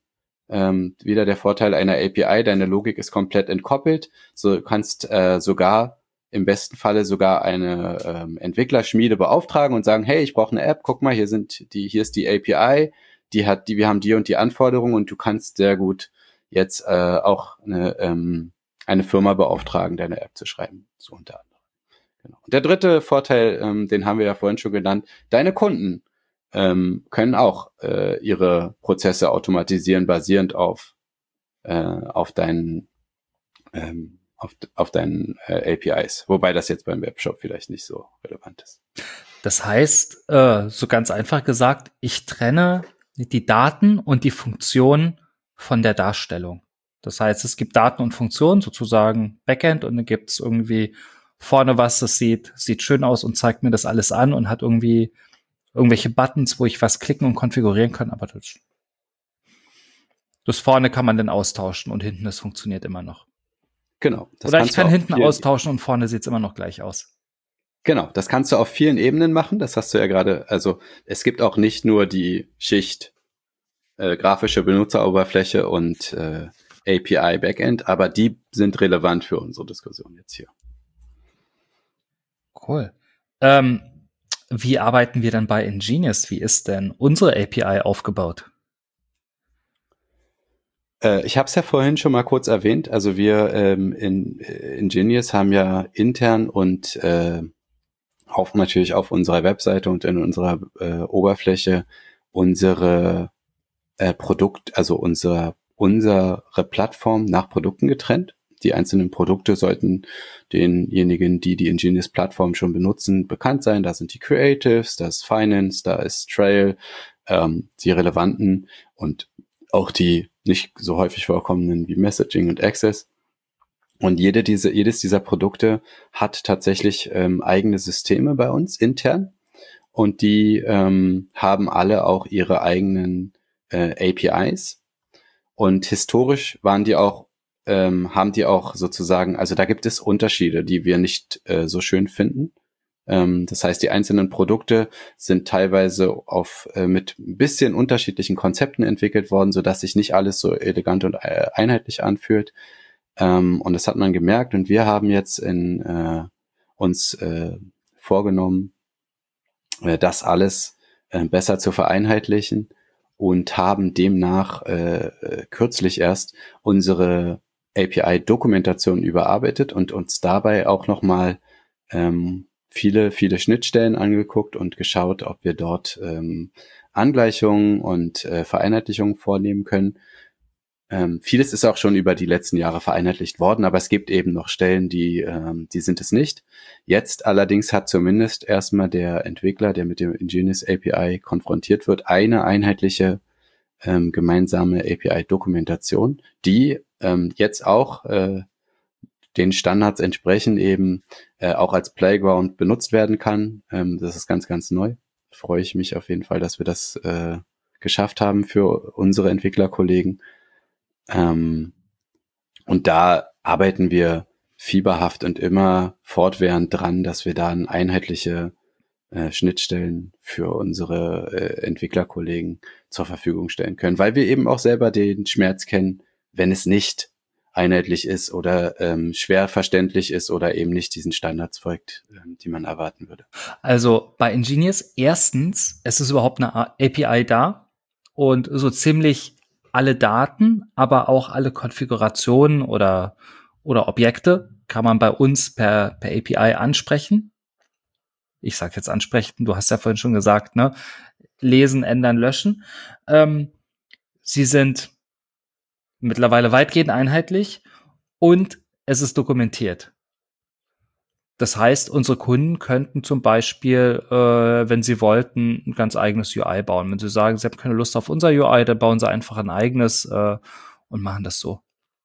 Ähm, wieder der Vorteil einer A P I, deine Logik ist komplett entkoppelt. So du kannst äh, sogar im besten Falle sogar eine ähm, Entwicklerschmiede beauftragen und sagen, hey, ich brauche eine App, guck mal, hier sind die, hier ist die A P I, die hat, die, wir haben die und die Anforderungen und du kannst sehr gut jetzt äh, auch eine, ähm, eine Firma beauftragen, deine App zu schreiben. So unter anderem. Genau. Und der dritte Vorteil, ähm, den haben wir ja vorhin schon genannt, deine Kunden ähm, können auch äh, ihre Prozesse automatisieren, basierend auf äh, auf deinen ähm, auf, auf deinen äh, A P Is. Wobei das jetzt beim Webshop vielleicht nicht so relevant ist. Das heißt, äh, so ganz einfach gesagt, ich trenne die Daten und die Funktion von der Darstellung. Das heißt, es gibt Daten und Funktionen, sozusagen Backend, und dann gibt es irgendwie vorne was, das sieht, sieht schön aus und zeigt mir das alles an und hat irgendwie irgendwelche Buttons, wo ich was klicken und konfigurieren kann, aber das, das vorne kann man dann austauschen und hinten, das funktioniert immer noch. Genau. Das Oder ich kann hinten viel, austauschen und vorne sieht es immer noch gleich aus. Genau, das kannst du auf vielen Ebenen machen. Das hast du ja gerade, also es gibt auch nicht nur die Schicht äh, grafische Benutzeroberfläche und äh, A P I Backend, aber die sind relevant für unsere Diskussion jetzt hier. Cool. Ähm, wie arbeiten wir dann bei Ingenious? Wie ist denn unsere A P I aufgebaut? Äh, ich habe es ja vorhin schon mal kurz erwähnt. Also wir ähm, in äh, Ingenious haben ja intern und äh, auch natürlich auf unserer Webseite und in unserer äh, Oberfläche unsere äh, Produkt, also unser, unsere Plattform nach Produkten getrennt. Die einzelnen Produkte sollten denjenigen, die die Ingenious-Plattform schon benutzen, bekannt sein. Da sind die Creatives, da ist Finance, da ist Trail, ähm, die relevanten und auch die nicht so häufig vorkommenden wie Messaging und Access. Und jede diese, jedes dieser Produkte hat tatsächlich ähm, eigene Systeme bei uns intern. Und die ähm, haben alle auch ihre eigenen äh, A P Is. Und historisch waren die auch, ähm, haben die auch sozusagen, also da gibt es Unterschiede, die wir nicht äh, so schön finden. Ähm, das heißt, die einzelnen Produkte sind teilweise auf äh, mit ein bisschen unterschiedlichen Konzepten entwickelt worden, sodass sich nicht alles so elegant und äh, einheitlich anfühlt. Ähm, und das hat man gemerkt. Und wir haben jetzt in äh, uns äh, vorgenommen, äh, das alles äh, besser zu vereinheitlichen und haben demnach äh, äh, kürzlich erst unsere A P I-Dokumentation überarbeitet und uns dabei auch nochmal ähm, viele, viele Schnittstellen angeguckt und geschaut, ob wir dort ähm, Angleichungen und äh, Vereinheitlichungen vornehmen können. Ähm, vieles ist auch schon über die letzten Jahre vereinheitlicht worden, aber es gibt eben noch Stellen, die, ähm, die sind es nicht. Jetzt allerdings hat zumindest erstmal der Entwickler, der mit dem Ingenious A P I konfrontiert wird, eine einheitliche ähm, gemeinsame A P I-Dokumentation, die ähm, jetzt auch äh, den Standards entsprechend eben äh, auch als Playground benutzt werden kann. Ähm, das ist ganz, ganz neu. Freue ich mich auf jeden Fall, dass wir das äh, geschafft haben für unsere Entwicklerkollegen. Ähm, und da arbeiten wir fieberhaft und immer fortwährend dran, dass wir da eine einheitliche äh, Schnittstellen für unsere äh, Entwicklerkollegen zur Verfügung stellen können, weil wir eben auch selber den Schmerz kennen, wenn es nicht einheitlich ist oder ähm, schwer verständlich ist oder eben nicht diesen Standards folgt, ähm, die man erwarten würde. Also bei Ingenious, erstens, es ist überhaupt eine A P I da und so ziemlich alle Daten, aber auch alle Konfigurationen oder, oder Objekte kann man bei uns per, per A P I ansprechen. Ich sage jetzt ansprechen, du hast ja vorhin schon gesagt, ne? Lesen, ändern, löschen. Ähm, sie sind mittlerweile weitgehend einheitlich und es ist dokumentiert. Das heißt, unsere Kunden könnten zum Beispiel, äh, wenn sie wollten, ein ganz eigenes U I bauen. Wenn sie sagen, sie haben keine Lust auf unser U I, dann bauen sie einfach ein eigenes äh, und machen das so.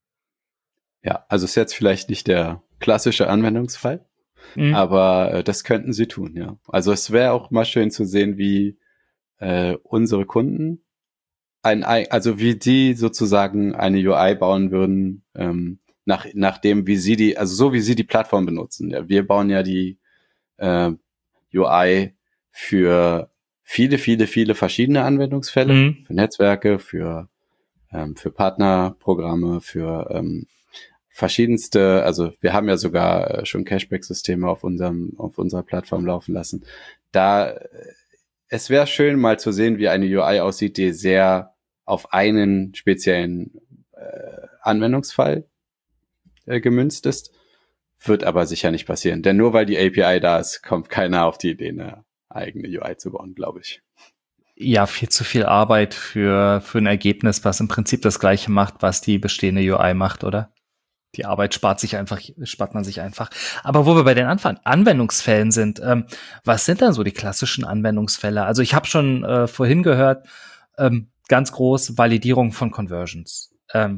Ja, also ist jetzt vielleicht nicht der klassische Anwendungsfall, Mhm. aber äh, das könnten sie tun, ja. Also es wäre auch mal schön zu sehen, wie äh, unsere Kunden ein, also wie die sozusagen eine U I bauen würden, ähm, nach, nach dem, wie sie die, also so wie sie die Plattform benutzen. Ja, wir bauen ja die äh, U I für viele, viele, viele verschiedene Anwendungsfälle, Mhm. für Netzwerke, für ähm, für Partnerprogramme, für ähm, verschiedenste, also wir haben ja sogar schon Cashback-Systeme auf unserem, auf unserer Plattform laufen lassen. Da, es wäre schön mal zu sehen, wie eine U I aussieht, die sehr auf einen speziellen äh, Anwendungsfall äh, gemünzt ist. Wird aber sicher nicht passieren. Denn nur weil die A P I da ist, kommt keiner auf die Idee, eine eigene U I zu bauen, glaube ich. Ja, viel zu viel Arbeit für, für ein Ergebnis, was im Prinzip das Gleiche macht, was die bestehende U I macht, oder? Die Arbeit spart sich einfach, spart man sich einfach. Aber wo wir bei den Anfang Anwendungsfällen sind, ähm, was sind dann so die klassischen Anwendungsfälle? Also ich habe schon äh, vorhin gehört, ähm, ganz groß Validierung von Conversions. Ähm,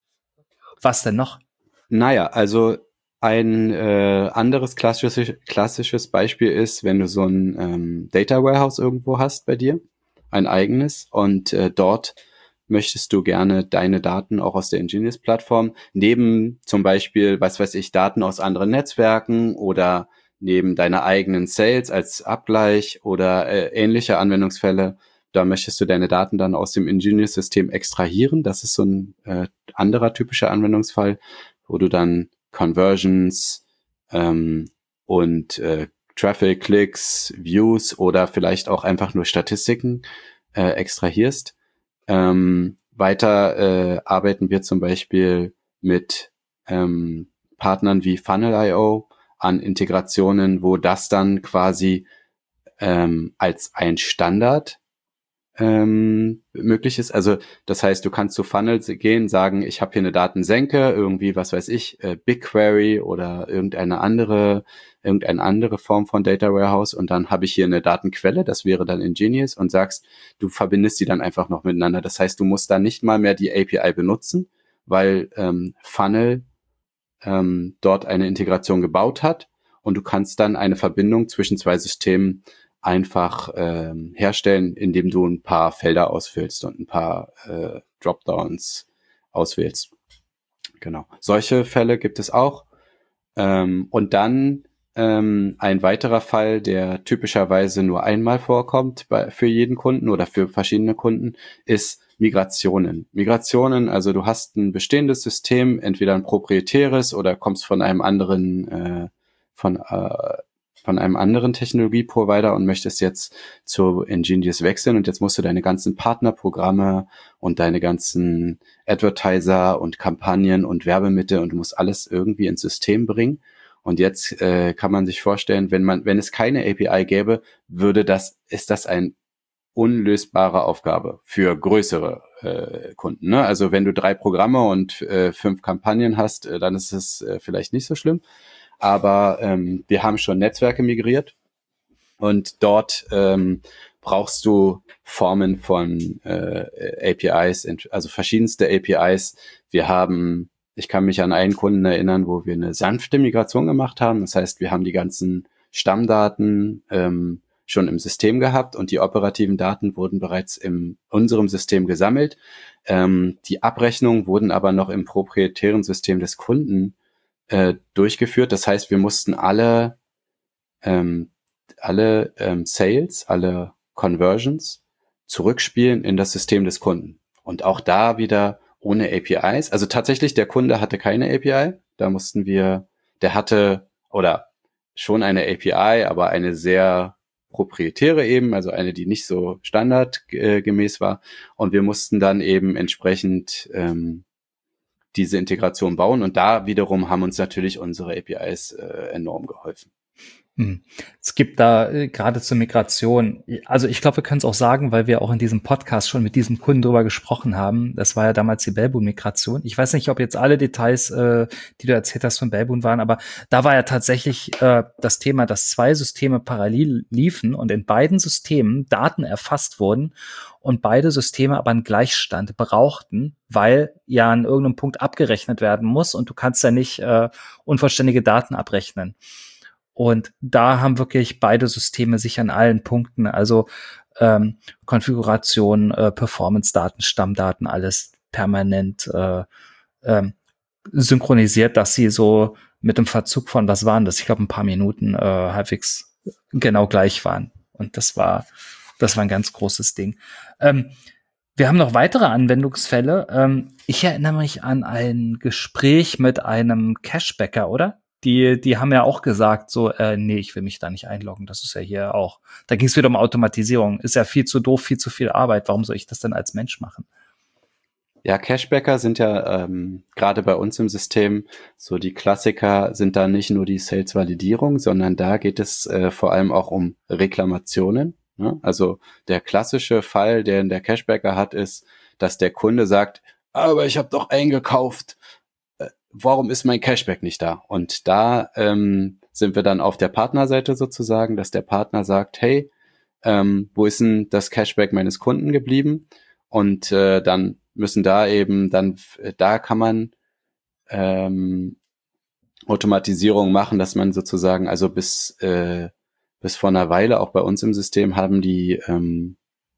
was denn noch? Naja, also ein äh, anderes klassisches, klassisches Beispiel ist, wenn du so ein ähm, Data Warehouse irgendwo hast bei dir, ein eigenes, und äh, dort möchtest du gerne deine Daten auch aus der Nginx-Plattform, neben zum Beispiel, was weiß ich, Daten aus anderen Netzwerken oder neben deiner eigenen Sales als Abgleich oder äh, ähnliche Anwendungsfälle, da möchtest du deine Daten dann aus dem Nginx-System extrahieren. Das ist so ein äh, anderer typischer Anwendungsfall, wo du dann Conversions ähm, und äh, Traffic, Klicks, Views oder vielleicht auch einfach nur Statistiken äh, extrahierst. Ähm, weiter äh, arbeiten wir zum Beispiel mit ähm, Partnern wie Funnel Punkt io an Integrationen, wo das dann quasi ähm, als ein Standard ähm, möglich ist. Also das heißt, du kannst zu Funnel gehen, sagen, ich habe hier eine Datensenke, irgendwie, was weiß ich, äh, BigQuery oder irgendeine andere, irgendeine andere Form von Data Warehouse, und dann habe ich hier eine Datenquelle, das wäre dann Nginx, und sagst, du verbindest die dann einfach noch miteinander. Das heißt, du musst da nicht mal mehr die A P I benutzen, weil ähm, Funnel ähm, dort eine Integration gebaut hat, und du kannst dann eine Verbindung zwischen zwei Systemen einfach ähm, herstellen, indem du ein paar Felder ausfüllst und ein paar äh, Dropdowns auswählst. Genau. Solche Fälle gibt es auch. Ähm, und dann ähm, ein weiterer Fall, der typischerweise nur einmal vorkommt bei, für jeden Kunden oder für verschiedene Kunden, ist Migrationen. Migrationen, also du hast ein bestehendes System, entweder ein proprietäres oder kommst von einem anderen äh, von äh, von einem anderen Technologieprovider und möchtest jetzt zu Nginx wechseln, und jetzt musst du deine ganzen Partnerprogramme und deine ganzen Advertiser und Kampagnen und Werbemittel, und du musst alles irgendwie ins System bringen. Und jetzt äh, kann man sich vorstellen, wenn man, wenn es keine A P I gäbe, würde das, ist das ein unlösbare Aufgabe für größere äh, Kunden. Ne? Also wenn du drei Programme und äh, fünf Kampagnen hast, äh, dann ist es äh, vielleicht nicht so schlimm. Aber ähm, wir haben schon Netzwerke migriert, und dort ähm, brauchst du Formen von äh, A P Is, also verschiedenste A P Is. Wir haben, ich kann mich an einen Kunden erinnern, wo wir eine sanfte Migration gemacht haben. Das heißt, wir haben die ganzen Stammdaten ähm, schon im System gehabt, und die operativen Daten wurden bereits in unserem System gesammelt. Ähm, die Abrechnungen wurden aber noch im proprietären System des Kunden äh, durchgeführt. Das heißt, wir mussten alle ähm, alle ähm, Sales, alle Conversions zurückspielen in das System des Kunden. Und auch da wieder ohne A P Is. Also tatsächlich, der Kunde hatte keine A P I. Da mussten wir, der hatte, oder schon eine A P I, aber eine sehr proprietäre eben, also eine, die nicht so standardgemäß war. Und wir mussten dann eben entsprechend ähm, diese Integration bauen. Und da wiederum haben uns natürlich unsere A P Is äh, enorm geholfen. Es gibt da äh, gerade zur Migration, also ich glaube, wir können es auch sagen, weil wir auch in diesem Podcast schon mit diesem Kunden drüber gesprochen haben. Das war ja damals die Belboon-Migration. Ich weiß nicht, ob jetzt alle Details, äh, die du erzählt hast, von Belboon waren, aber da war ja tatsächlich äh, das Thema, dass zwei Systeme parallel liefen und in beiden Systemen Daten erfasst wurden und beide Systeme aber einen Gleichstand brauchten, weil ja an irgendeinem Punkt abgerechnet werden muss, und du kannst ja nicht äh, unvollständige Daten abrechnen. Und da haben wirklich beide Systeme sich an allen Punkten, also ähm, Konfiguration, äh, Performance-Daten, Stammdaten, alles permanent äh, ähm, synchronisiert, dass sie so mit dem Verzug von, was waren das? Ich glaube, ein paar Minuten äh, halbwegs genau gleich waren. Und das war, das war ein ganz großes Ding. Ähm, Wir haben noch weitere Anwendungsfälle. Ähm, ich erinnere mich an ein Gespräch mit einem Cashbacker, oder? Die, die haben ja auch gesagt, so, äh, nee, ich will mich da nicht einloggen. Das ist ja hier auch. Da ging es wieder um Automatisierung. Ist ja viel zu doof, viel zu viel Arbeit. Warum soll ich das denn als Mensch machen? Ja, Cashbacker sind ja ähm, gerade bei uns im System so die Klassiker sind da nicht nur die Sales-Validierung, sondern da geht es äh, vor allem auch um Reklamationen. Ne? Also der klassische Fall, den der Cashbacker hat, ist, dass der Kunde sagt, aber ich habe doch eingekauft, äh, warum ist mein Cashback nicht da? Und da ähm, sind wir dann auf der Partnerseite sozusagen, dass der Partner sagt, hey, ähm, wo ist denn das Cashback meines Kunden geblieben? Und äh, dann müssen da eben dann, da kann man ähm, Automatisierung machen, dass man sozusagen, also bis äh, bis vor einer Weile auch bei uns im System haben die ähm,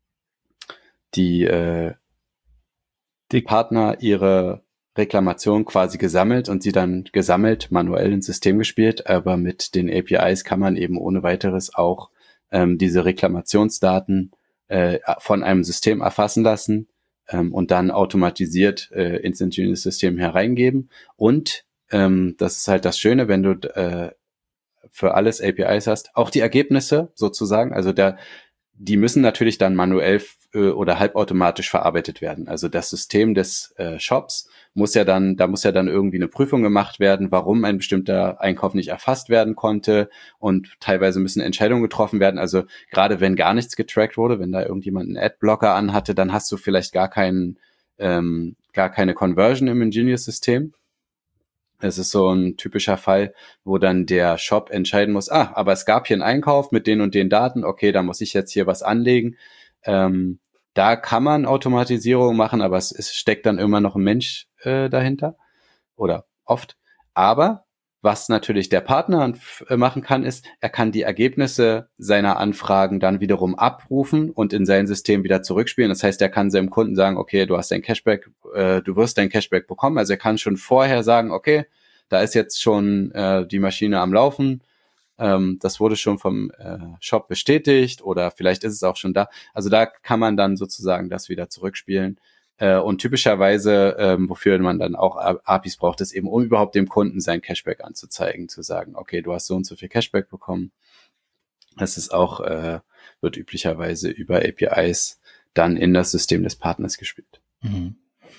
die äh, die Partner ihre Reklamation quasi gesammelt und sie dann gesammelt manuell ins System gespielt, aber mit den A P Is kann man eben ohne weiteres auch ähm, diese Reklamationsdaten äh, von einem System erfassen lassen ähm, und dann automatisiert äh, ins Ingenious-System hereingeben. Und ähm, das ist halt das Schöne, wenn du äh, für alles A P Is hast, auch die Ergebnisse sozusagen, also der die müssen natürlich dann manuell äh, oder halbautomatisch verarbeitet werden. Also das System des äh, Shops muss ja dann, da muss ja dann irgendwie eine Prüfung gemacht werden, warum ein bestimmter Einkauf nicht erfasst werden konnte, und teilweise müssen Entscheidungen getroffen werden. Also gerade wenn gar nichts getrackt wurde, wenn da irgendjemand einen Adblocker anhatte, dann hast du vielleicht gar keinen, ähm, gar keine Conversion im Ingenious-System. Es ist so ein typischer Fall, wo dann der Shop entscheiden muss, ah, aber es gab hier einen Einkauf mit den und den Daten, okay, da muss ich jetzt hier was anlegen. Ähm, da kann man Automatisierung machen, aber es, es steckt dann immer noch ein Mensch äh, dahinter oder oft. Aber was natürlich der Partner äh, machen kann, ist, er kann die Ergebnisse seiner Anfragen dann wiederum abrufen und in sein System wieder zurückspielen. Das heißt, er kann seinem Kunden sagen, okay, du hast dein Cashback, äh, du wirst dein Cashback bekommen. Also er kann schon vorher sagen, okay, da ist jetzt schon äh, die Maschine am Laufen. Ähm, das wurde schon vom äh, Shop bestätigt oder vielleicht ist es auch schon da. Also da kann man dann sozusagen das wieder zurückspielen. Äh, und typischerweise, ähm, wofür man dann auch A P Is braucht, ist eben, um überhaupt dem Kunden sein Cashback anzuzeigen, zu sagen, okay, du hast so und so viel Cashback bekommen. Das ist auch, äh, wird üblicherweise über A P Is dann in das System des Partners gespielt. Mhm.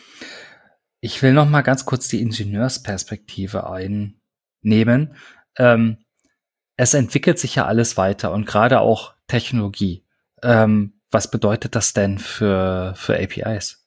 Ich will noch mal ganz kurz die Ingenieursperspektive einnehmen. Ähm, es entwickelt sich ja alles weiter und gerade auch Technologie. Ähm, was bedeutet das denn für, für A P Is?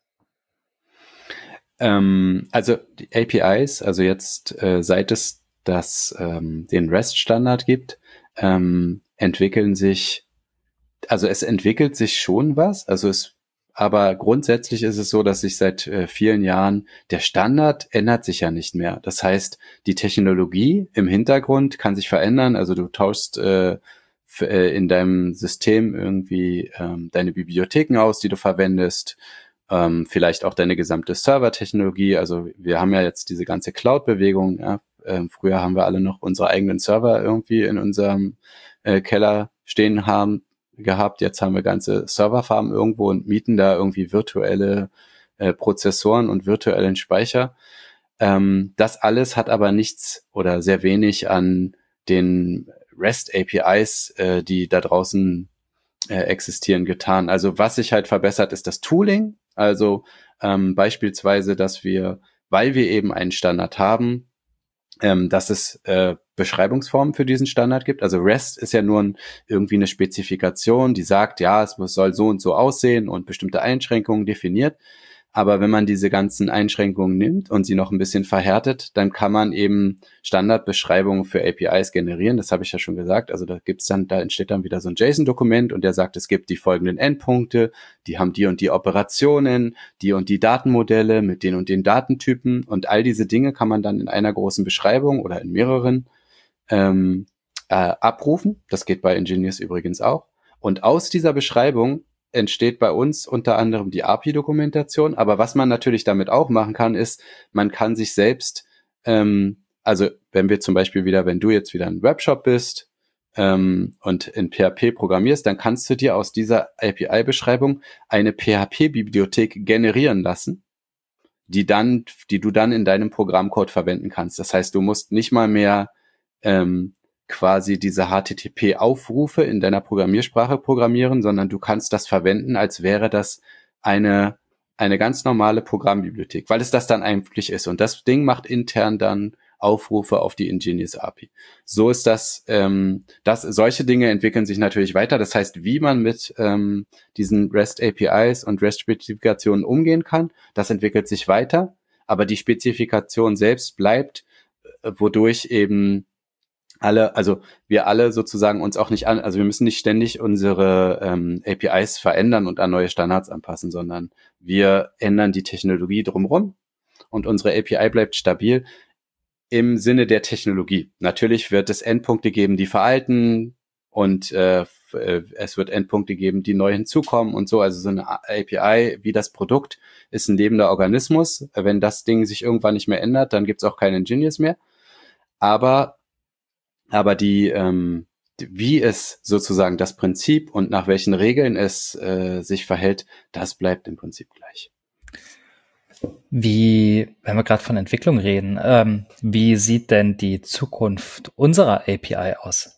Ähm, also die A P Is, also jetzt äh, seit es das, ähm, den REST-Standard gibt, ähm, entwickeln sich, also es entwickelt sich schon was, also es aber grundsätzlich ist es so, dass sich seit äh, vielen Jahren der Standard ändert sich ja nicht mehr. Das heißt, die Technologie im Hintergrund kann sich verändern. Also du tauschst äh, f- äh, in deinem System irgendwie ähm, deine Bibliotheken aus, die du verwendest, ähm, vielleicht auch deine gesamte Servertechnologie. Also wir haben ja jetzt diese ganze Cloud-Bewegung. Ja? Ähm, früher haben wir alle noch unsere eigenen Server irgendwie in unserem äh, Keller stehen haben gehabt. Jetzt haben wir ganze Serverfarmen irgendwo und mieten da irgendwie virtuelle äh, Prozessoren und virtuellen Speicher. Ähm, das alles hat aber nichts oder sehr wenig an den REST-A P Is, äh, die da draußen äh, existieren, getan. Also was sich halt verbessert, ist das Tooling. Also ähm, beispielsweise, dass wir, weil wir eben einen Standard haben, ähm, dass es äh, Beschreibungsformen für diesen Standard gibt. Also REST ist ja nur ein, irgendwie eine Spezifikation, die sagt, ja, es soll so und so aussehen und bestimmte Einschränkungen definiert. Aber wenn man diese ganzen Einschränkungen nimmt und sie noch ein bisschen verhärtet, dann kann man eben Standardbeschreibungen für A P Is generieren. Das habe ich ja schon gesagt. Also da gibt's dann, da entsteht dann wieder so ein JSON-Dokument und der sagt, es gibt die folgenden Endpunkte, die haben die und die Operationen, die und die Datenmodelle mit den und den Datentypen, und all diese Dinge kann man dann in einer großen Beschreibung oder in mehreren ähm, äh, abrufen. Das geht bei Ingenious übrigens auch. Und aus dieser Beschreibung entsteht bei uns unter anderem die A P I-Dokumentation. Aber was man natürlich damit auch machen kann, ist, man kann sich selbst, ähm, also wenn wir zum Beispiel wieder, wenn du jetzt wieder ein Webshop bist, ähm, und in P H P programmierst, dann kannst du dir aus dieser A P I-Beschreibung eine P H P-Bibliothek generieren lassen, die dann, die du dann in deinem Programmcode verwenden kannst. Das heißt, du musst nicht mal mehr ähm, quasi diese H T T P-Aufrufe in deiner Programmiersprache programmieren, sondern du kannst das verwenden, als wäre das eine eine ganz normale Programmbibliothek, weil es das dann eigentlich ist. Und das Ding macht intern dann Aufrufe auf die Ingenious A P I. So ist das, ähm, das, solche Dinge entwickeln sich natürlich weiter. Das heißt, wie man mit ähm, diesen REST-A P Is und REST-Spezifikationen umgehen kann, das entwickelt sich weiter. Aber die Spezifikation selbst bleibt, äh, wodurch eben alle, also wir alle sozusagen uns auch nicht an, also wir müssen nicht ständig unsere ähm, A P Is verändern und an neue Standards anpassen, sondern wir ändern die Technologie drumherum und unsere A P I bleibt stabil im Sinne der Technologie. Natürlich wird es Endpunkte geben, die veralten und äh, es wird Endpunkte geben, die neu hinzukommen und so. Also so eine A P I wie das Produkt ist ein lebender Organismus. Wenn das Ding sich irgendwann nicht mehr ändert, dann gibt es auch keine Ingenious mehr. Aber Aber die, ähm, wie es sozusagen das Prinzip und nach welchen Regeln es äh, sich verhält, das bleibt im Prinzip gleich. Wie, wenn wir gerade von Entwicklung reden, ähm, wie sieht denn die Zukunft unserer A P I aus?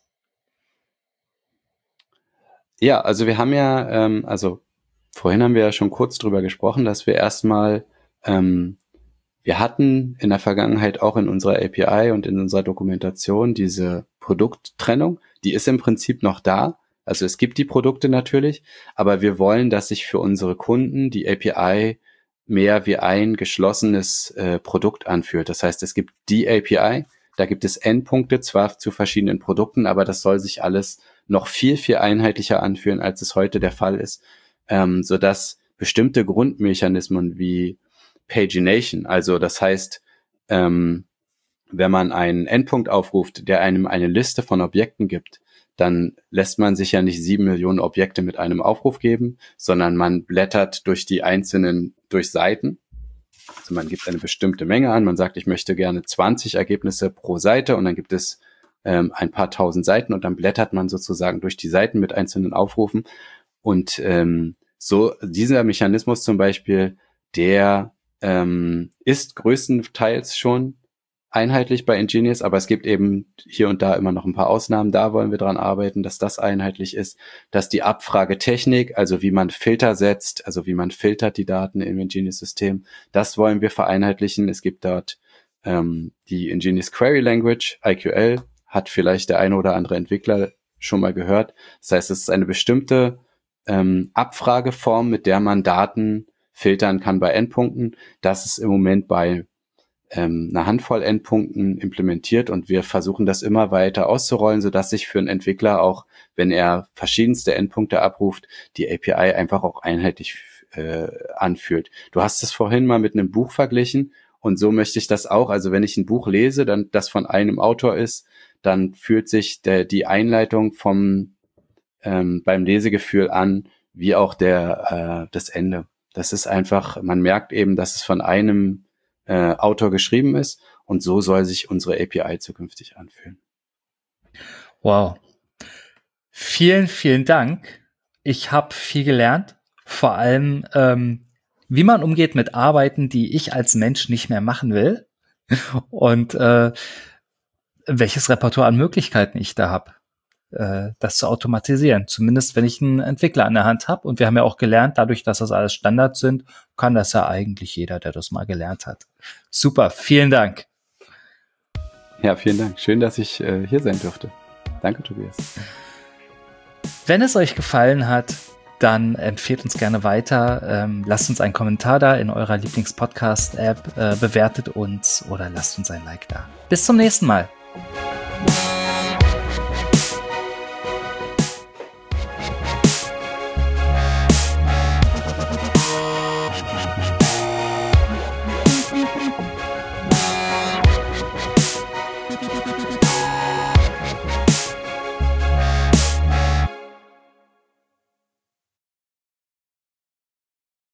Ja, also wir haben ja, ähm, also vorhin haben wir ja schon kurz drüber gesprochen, dass wir erstmal ähm, wir hatten in der Vergangenheit auch in unserer A P I und in unserer Dokumentation diese Produkttrennung. Die ist im Prinzip noch da. Also es gibt die Produkte natürlich, aber wir wollen, dass sich für unsere Kunden die A P I mehr wie ein geschlossenes äh, Produkt anfühlt. Das heißt, es gibt die A P I, da gibt es Endpunkte zwar zu verschiedenen Produkten, aber das soll sich alles noch viel, viel einheitlicher anfühlen, als es heute der Fall ist, ähm, sodass bestimmte Grundmechanismen wie Pagination, also das heißt, ähm, wenn man einen Endpunkt aufruft, der einem eine Liste von Objekten gibt, dann lässt man sich ja nicht sieben Millionen Objekte mit einem Aufruf geben, sondern man blättert durch die einzelnen, durch Seiten. Also man gibt eine bestimmte Menge an, man sagt, ich möchte gerne zwanzig Ergebnisse pro Seite und dann gibt es ähm, ein paar tausend Seiten und dann blättert man sozusagen durch die Seiten mit einzelnen Aufrufen. Und ähm, so dieser Mechanismus zum Beispiel, der ähm, ist größtenteils schon einheitlich bei Ingenious, aber es gibt eben hier und da immer noch ein paar Ausnahmen. Da wollen wir dran arbeiten, dass das einheitlich ist, dass die Abfragetechnik, also wie man Filter setzt, also wie man filtert die Daten im Ingenious-System, das wollen wir vereinheitlichen. Es gibt dort ähm, die Ingenious Query Language, I Q L, hat vielleicht der eine oder andere Entwickler schon mal gehört. Das heißt, es ist eine bestimmte ähm, Abfrageform, mit der man Daten filtern kann bei Endpunkten. Das ist im Moment bei ähm, einer Handvoll Endpunkten implementiert und wir versuchen das immer weiter auszurollen, sodass sich für einen Entwickler auch, wenn er verschiedenste Endpunkte abruft, die A P I einfach auch einheitlich äh, anfühlt. Du hast es vorhin mal mit einem Buch verglichen und so möchte ich das auch. Also wenn ich ein Buch lese, dann das von einem Autor ist, dann fühlt sich der, die Einleitung vom ähm, beim Lesegefühl an, wie auch der äh, das Ende. Das ist einfach, man merkt eben, dass es von einem äh, Autor geschrieben ist und so soll sich unsere A P I zukünftig anfühlen. Wow. Vielen, vielen Dank. Ich habe viel gelernt, vor allem ähm, wie man umgeht mit Arbeiten, die ich als Mensch nicht mehr machen will und äh, welches Repertoire an Möglichkeiten ich da habe, äh, das zu automatisieren. Zumindest, wenn ich einen Entwickler an der Hand habe. Und wir haben ja auch gelernt, dadurch, dass das alles Standards sind, kann das ja eigentlich jeder, der das mal gelernt hat. Super, vielen Dank. Ja, vielen Dank. Schön, dass ich äh, hier sein durfte. Danke, Tobias. Wenn es euch gefallen hat, dann empfehlt uns gerne weiter. Ähm, lasst uns einen Kommentar da in eurer Lieblings-Podcast-App, äh, bewertet uns oder lasst uns ein Like da. Bis zum nächsten Mal.